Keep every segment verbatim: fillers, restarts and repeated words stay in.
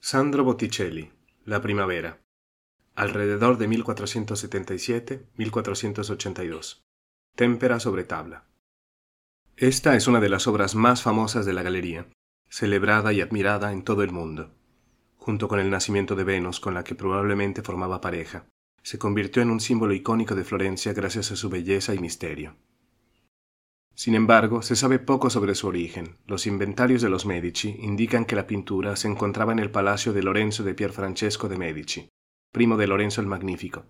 Sandro Botticelli, La primavera, alrededor de mil cuatrocientos setenta y siete a mil cuatrocientos ochenta y dos. Témpera sobre tabla. Esta es una de las obras más famosas de la galería, celebrada y admirada en todo el mundo. Junto con el nacimiento de Venus, con la que probablemente formaba pareja, se convirtió en un símbolo icónico de Florencia gracias a su belleza y misterio. Sin embargo, se sabe poco sobre su origen. Los inventarios de los Medici indican que la pintura se encontraba en el palacio de Lorenzo de Pierfrancesco de Medici, primo de Lorenzo el Magnífico.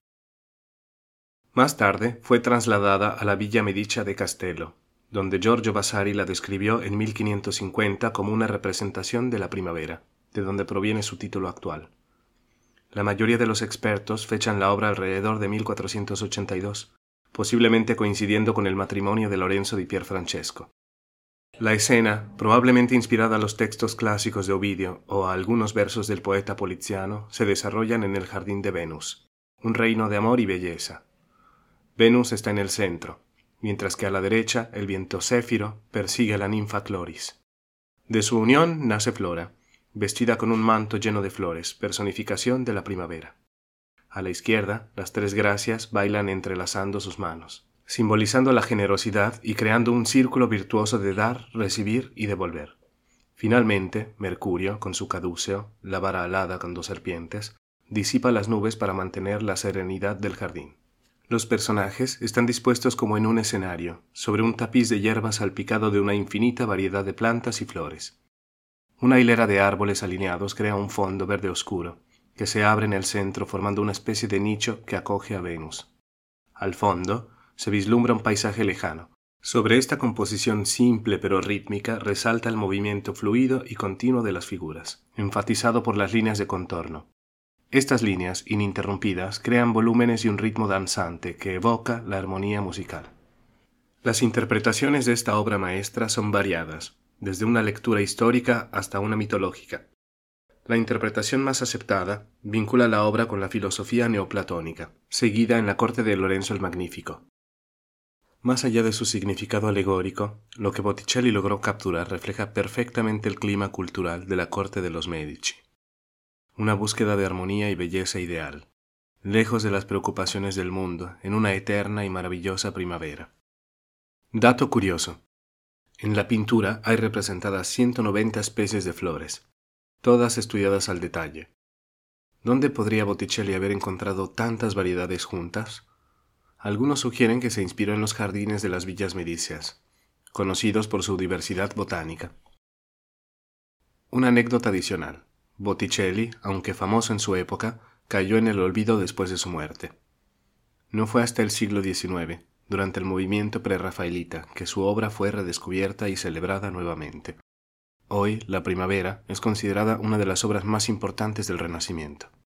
Más tarde fue trasladada a la Villa Medicia de Castello, donde Giorgio Vasari la describió en mil quinientos cincuenta como una representación de la primavera, de donde proviene su título actual. La mayoría de los expertos fechan la obra alrededor de mil cuatrocientos ochenta y dos, posiblemente coincidiendo con el matrimonio de Lorenzo di Pierfrancesco. La escena, probablemente inspirada a los textos clásicos de Ovidio o a algunos versos del poeta Poliziano, se desarrollan en el jardín de Venus, un reino de amor y belleza. Venus está en el centro, mientras que a la derecha el viento Céfiro persigue a la ninfa Cloris. De su unión nace Flora, vestida con un manto lleno de flores, personificación de la primavera. A la izquierda, las tres gracias bailan entrelazando sus manos, simbolizando la generosidad y creando un círculo virtuoso de dar, recibir y devolver. Finalmente, Mercurio, con su caduceo, la vara alada con dos serpientes, disipa las nubes para mantener la serenidad del jardín. Los personajes están dispuestos como en un escenario, sobre un tapiz de hierba salpicado de una infinita variedad de plantas y flores. Una hilera de árboles alineados crea un fondo verde oscuro, que se abre en el centro formando una especie de nicho que acoge a Venus. Al fondo se vislumbra un paisaje lejano. Sobre esta composición simple pero rítmica resalta el movimiento fluido y continuo de las figuras, enfatizado por las líneas de contorno. Estas líneas, ininterrumpidas, crean volúmenes y un ritmo danzante que evoca la armonía musical. Las interpretaciones de esta obra maestra son variadas, desde una lectura histórica hasta una mitológica. La interpretación más aceptada vincula la obra con la filosofía neoplatónica, seguida en la corte de Lorenzo el Magnífico. Más allá de su significado alegórico, lo que Botticelli logró capturar refleja perfectamente el clima cultural de la corte de los Medici. Una búsqueda de armonía y belleza ideal, lejos de las preocupaciones del mundo, en una eterna y maravillosa primavera. Dato curioso. En la pintura hay representadas ciento noventa especies de flores, todas estudiadas al detalle. ¿Dónde podría Botticelli haber encontrado tantas variedades juntas? Algunos sugieren que se inspiró en los jardines de las villas medicias, conocidos por su diversidad botánica. Una anécdota adicional. Botticelli, aunque famoso en su época, cayó en el olvido después de su muerte. No fue hasta el siglo diecinueve, durante el movimiento prerrafaelita, que su obra fue redescubierta y celebrada nuevamente. Hoy, La primavera es considerada una de las obras más importantes del Renacimiento.